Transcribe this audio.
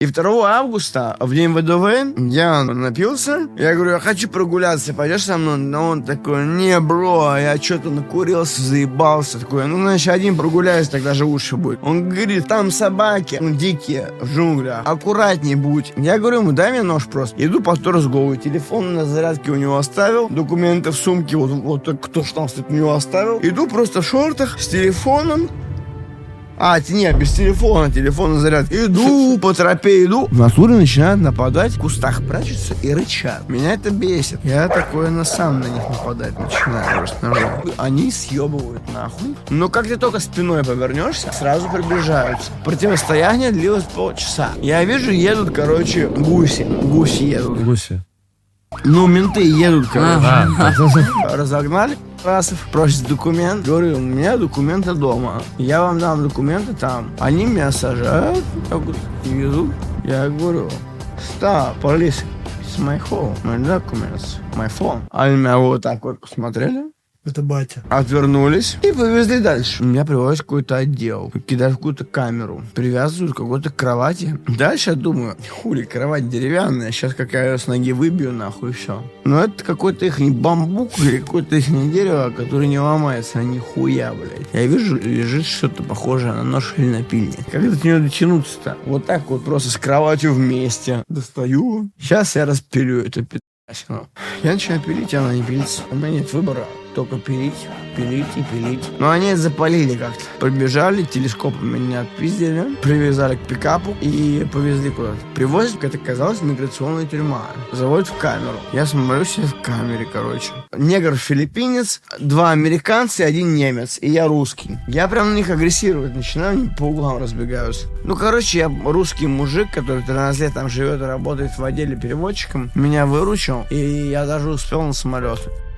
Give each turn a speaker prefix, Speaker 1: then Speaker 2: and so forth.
Speaker 1: И 2 августа, в день ВДВ, я напился. Я говорю, я хочу прогуляться, пойдешь со мной? Но он такой, не, бро, я что-то накурился, заебался. Такой, ну, значит, один прогуляюсь, тогда же лучше будет. Он говорит, там собаки дикие в джунглях, аккуратней будь. Я говорю ему, дай мне нож просто. Иду по Торсгову, телефон на зарядке у него оставил, документы в сумке, вот кто ж там стоит, у него оставил. Иду просто в шортах с телефоном. Нет, без телефона, телефон на зарядке. Иду по тропе, иду. В натуре начинают нападать, в кустах прячутся и рычат. Меня это бесит. Я такое сам на них нападать начинаю просто ножом. Они съебывают нахуй. Но как ты только спиной повернешься, сразу приближаются. Противостояние длилось полчаса. Я вижу, едут, гуси. Гуси едут.
Speaker 2: Гуси.
Speaker 1: Ну, менты едут, разогнали. Просит документ. Говорю, у меня документы дома. Я вам дам документы там. Они меня сажают, везут. Я говорю, stop, police, it's my home, my documents, my phone. Они меня вот так вот посмотрели.
Speaker 3: Это батя.
Speaker 1: Отвернулись и повезли дальше. Меня приводят в какой-то отдел, кидают в какую-то камеру, привязывают к какой-то кровати. Дальше я думаю, хули, кровать деревянная, сейчас как я ее с ноги выбью, нахуй, и все. Но это какой-то их бамбук или какое-то их дерево, которое не ломается, а нихуя, блядь. Я вижу, лежит что-то похожее на нож или напильник. Как до нее дотянуться-то? Вот так вот просто с кроватью вместе. Достаю. Сейчас я распилю эту пи***сину. Я начинаю пилить, она не пилится. У меня нет выбора. Только пилить и пилить. Но они это запалили как-то. Прибежали, телескопом меня отпиздили, привязали к пикапу и повезли куда-то. Привозят, как это казалось, миграционная тюрьма. Заводят в камеру. Я смотрю себя в камере, Негр-филиппинец, 2 американца и 1 немец. И я русский. Я прям на них агрессировать начинаю, они по углам разбегаются. Я русский мужик, который 13 лет там живет и работает в отделе переводчиком. Меня выручил, и я даже успел на самолет.